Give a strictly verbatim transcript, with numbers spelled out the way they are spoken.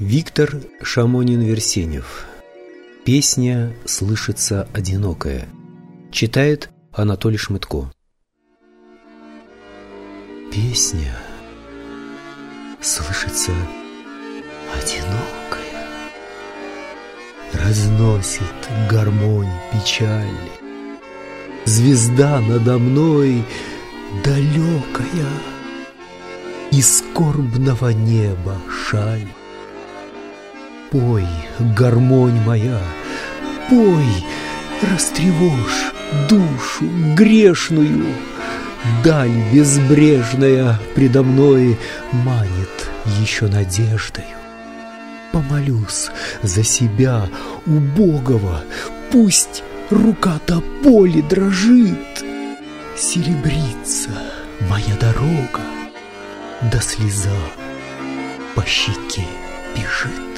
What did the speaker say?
Виктор Шамонин-Версенев. Песня слышится одинокая. Читает Анатолий Шмытко. Песня слышится одинокая, разносит гармонь печаль. Звезда надо мной далекая, и скорбного неба шаль. Пой, гармонь моя, пой, растревожь душу грешную. Даль безбрежная предо мной манит еще надеждою. Помолюсь за себя убогого, пусть рука тополи дрожит. Серебрится моя дорога, да слеза по щеке бежит.